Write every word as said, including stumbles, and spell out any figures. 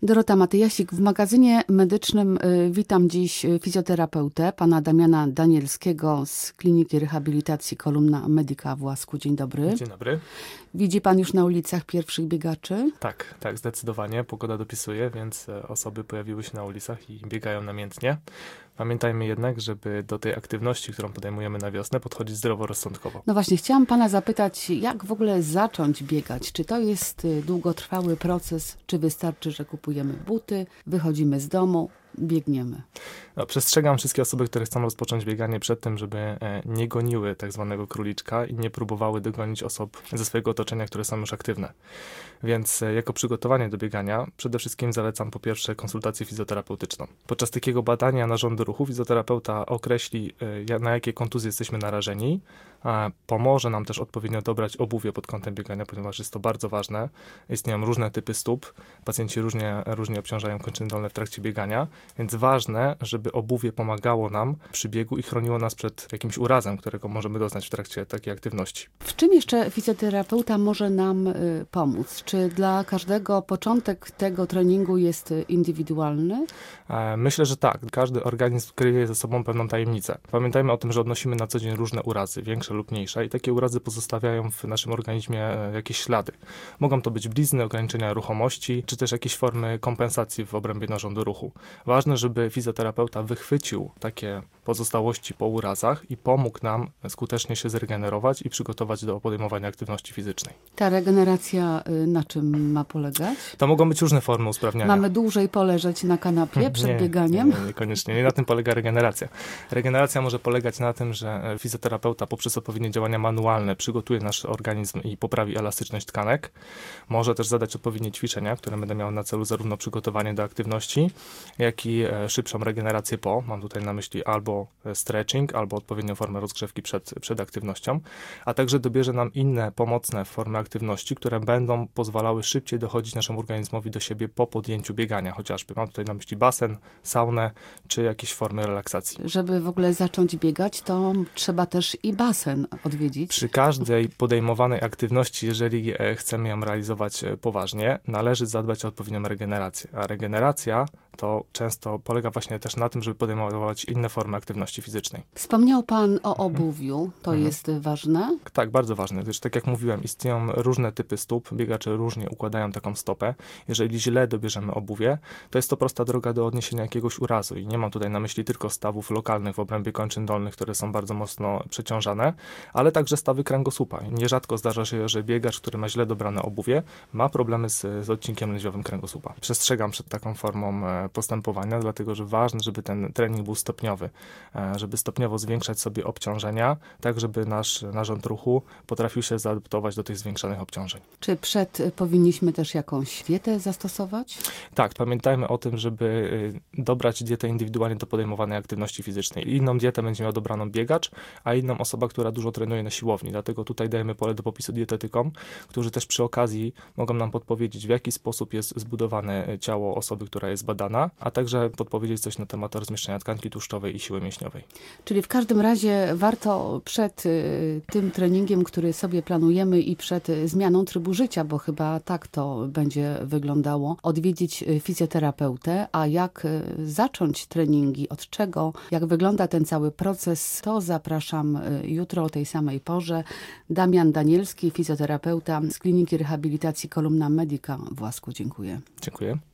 Dorota Matyjasik. W magazynie medycznym witam dziś fizjoterapeutę, pana Damiana Danielskiego z Kliniki Rehabilitacji Kolumna Medica w Łasku. Dzień dobry. Dzień dobry. Widzi pan już na ulicach pierwszych biegaczy? Tak, tak, zdecydowanie. Pogoda dopisuje, więc osoby pojawiły się na ulicach i biegają namiętnie. Pamiętajmy jednak, żeby do tej aktywności, którą podejmujemy na wiosnę, podchodzić zdroworozsądkowo. No właśnie, chciałam pana zapytać, jak w ogóle zacząć biegać? Czy to jest długotrwały proces, czy wystarczy, że kupujemy buty, wychodzimy z domu, biegniemy? No, przestrzegam wszystkie osoby, które chcą rozpocząć bieganie przed tym, żeby nie goniły tak zwanego króliczka i nie próbowały dogonić osób ze swojego otoczenia, które są już aktywne. Więc jako przygotowanie do biegania przede wszystkim zalecam po pierwsze konsultację fizjoterapeutyczną. Podczas takiego badania narządu ruchu fizjoterapeuta określi, na jakie kontuzje jesteśmy narażeni, a pomoże nam też odpowiednio dobrać obuwie pod kątem biegania, ponieważ jest to bardzo ważne. Istnieją różne typy stóp, pacjenci różnie, różnie obciążają kończyny dolne w trakcie biegania, więc ważne, żeby obuwie pomagało nam przy biegu i chroniło nas przed jakimś urazem, którego możemy doznać w trakcie takiej aktywności. W czym jeszcze fizjoterapeuta może nam y, pomóc? Czy dla każdego początek tego treningu jest indywidualny? E, myślę, że tak. Każdy organizm kryje ze sobą pewną tajemnicę. Pamiętajmy o tym, że odnosimy na co dzień różne urazy, większe lub mniejsze, i takie urazy pozostawiają w naszym organizmie jakieś ślady. Mogą to być blizny, ograniczenia ruchomości, czy też jakieś formy kompensacji w obrębie narządu ruchu. Ważne, żeby fizjoterapeuta wychwycił takie pozostałości po urazach i pomógł nam skutecznie się zregenerować i przygotować do podejmowania aktywności fizycznej. Ta regeneracja na czym ma polegać? To mogą być różne formy usprawniania. Mamy dłużej poleżeć na kanapie przed nie, bieganiem? Nie, nie, niekoniecznie. Nie na tym polega regeneracja. Regeneracja może polegać na tym, że fizjoterapeuta poprzez odpowiednie działania manualne przygotuje nasz organizm i poprawi elastyczność tkanek. Może też zadać odpowiednie ćwiczenia, które będą miały na celu zarówno przygotowanie do aktywności, jak i szybszą regenerację po. Mam tutaj na myśli albo stretching, albo odpowiednią formę rozgrzewki przed, przed aktywnością, a także dobierze nam inne pomocne formy aktywności, które będą pozwalały szybciej dochodzić naszemu organizmowi do siebie po podjęciu biegania, chociażby. Mam tutaj na myśli basen, saunę, czy jakieś formy relaksacji. Żeby w ogóle zacząć biegać, to trzeba też i basen odwiedzić. Przy każdej podejmowanej aktywności, jeżeli chcemy ją realizować poważnie, należy zadbać o odpowiednią regenerację. A regeneracja to często polega właśnie też na tym, żeby podejmować inne formy aktywności fizycznej. Wspomniał pan o obuwiu. To mhm. jest ważne? Tak, bardzo ważne, gdyż tak jak mówiłem, istnieją różne typy stóp, biegacze różnie układają taką stopę. Jeżeli źle dobierzemy obuwie, to jest to prosta droga do odniesienia jakiegoś urazu i nie mam tutaj na myśli tylko stawów lokalnych w obrębie kończyn dolnych, które są bardzo mocno przeciążane, ale także stawy kręgosłupa. Nierzadko zdarza się, że biegacz, który ma źle dobrane obuwie, ma problemy z, z odcinkiem lędźwiowym kręgosłupa. Przestrzegam przed taką formą postępowania, dlatego że ważne, żeby ten trening był stopniowy, żeby stopniowo zwiększać sobie obciążenia, tak żeby nasz narząd ruchu potrafił się zaadaptować do tych zwiększonych obciążeń. Czy przed powinniśmy też jakąś dietę zastosować? Tak, pamiętajmy o tym, żeby dobrać dietę indywidualnie do podejmowanej aktywności fizycznej. Inną dietę będzie miał dobraną biegacz, a inną osoba, która dużo trenuje na siłowni. Dlatego tutaj dajemy pole do popisu dietetykom, którzy też przy okazji mogą nam podpowiedzieć, w jaki sposób jest zbudowane ciało osoby, która jest badana, a także podpowiedzieć coś na temat rozmieszczenia tkanki tłuszczowej i siły mięśniowej. Czyli w każdym razie warto przed y, tym treningiem, który sobie planujemy i przed y, zmianą trybu życia, bo chyba tak to będzie wyglądało, odwiedzić y, fizjoterapeutę, a jak y, zacząć treningi, od czego, jak wygląda ten cały proces, to zapraszam y, jutro o tej samej porze. Damian Danielski, fizjoterapeuta z Kliniki Rehabilitacji Kolumna Medica w Łasku. Dziękuję. Dziękuję.